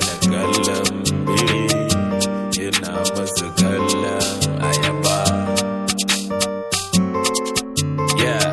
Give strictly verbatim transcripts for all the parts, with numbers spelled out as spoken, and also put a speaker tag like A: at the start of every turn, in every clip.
A: mini kallon biri, ina musu kallon ayaba. Yeah.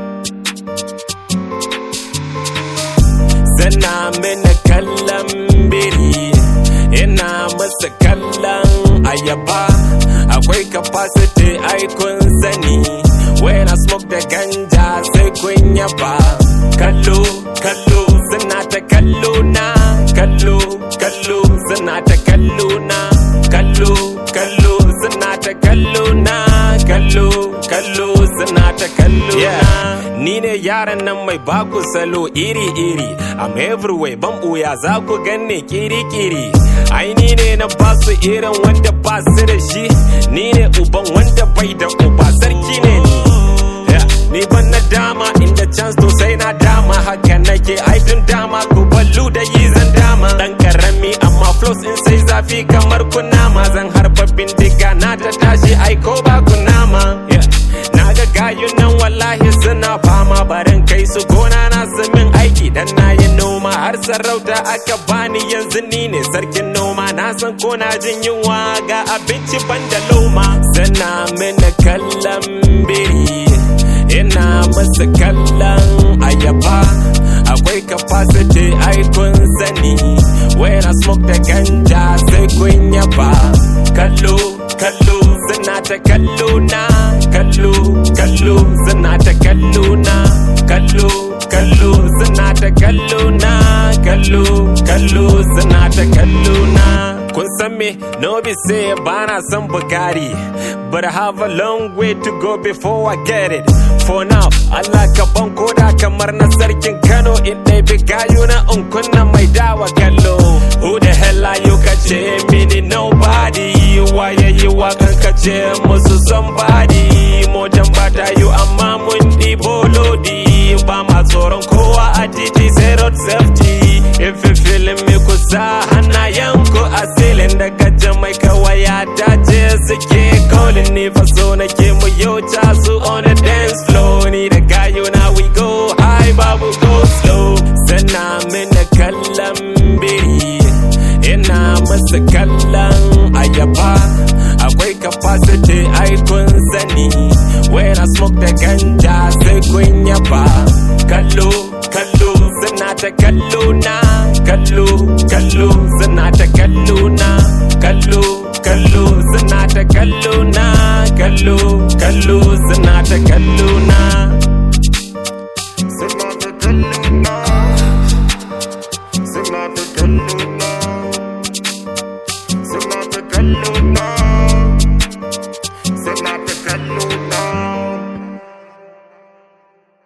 A: Suna mini kallon biri, ina musu kallon ayaba. Akwai capacity ai kun sani, when I smoke the ganja sai kun yaba. Kallo, kallo, suna ta kallo na. Kallo, kallo, suna ta kallo na. Kallo, kallo, suna ta kallo na. Kallo, kallo, suna ta kallo na. Ni ne yaran nan mai baku salo iri-iri, I'm everywhere, ban ɓuya za ku ganni kiri-kiri. Ai ni ne na basu irin wanda ba su da shi, ni ne uban wanda bai da uba, sarki ne ni. Ni ban na dama inda chance to sai na dama, haka nake aikin dama ku ballu da yi zan dama. Dan karami amma flows in sai zafi kamar kunama, zan harba bindiga na ta tashi aiko ba kunama. Na ga gayun nan wallahi suna fama, barin kai su gona na su min aiki dan na yi noma. Har sarauta aka bani yanzu ni ne sarkin noma, na san ko na jin yunwa ga abinci ban da loma. Suna mini kallon biri, ina musu kallon ayaba. Akwai capacity ai kun sani, when I smoke the ganja sai kun yaba. Kallo, kallo, suna ta kallo na. Kallo, kallo, suna ta kallo na. Kallo, kallo, suna ta kallo na. Kallo, kallo, suna ta kallo na. Kun san me, no be say bana son Bugatti, but I have a long way to go before I get it. For now, Allah ka ban koda kamar na sarkin Kano, in dai bi gayu na in kunna mai dawa kallo. Who the hell are you ka ce mini nobody? Waye yi wakan ka ce musu somebody? Motan ba ta yi amma mun ɗibo lodi, ba ma tsoron kowa a titi sai road safety. If you feeling me kusa hannayenku a silin daga Jamaica waya ta ce suke calling ni fa so nake mu yau su on the dance floor. Ni da gayu na we go high babu go slow. Suna mini kallon biri, ina musu kallon ayaba. Akwai capacity ai kun sani, when I smoke the ganja sai kun yaba. Kallo, kallo, suna ta kallo na. Kallo, kallo, suna ta kallo na. Kallo, kallo, suna ta kallo na. Kallo, kallo, suna ta kallo na.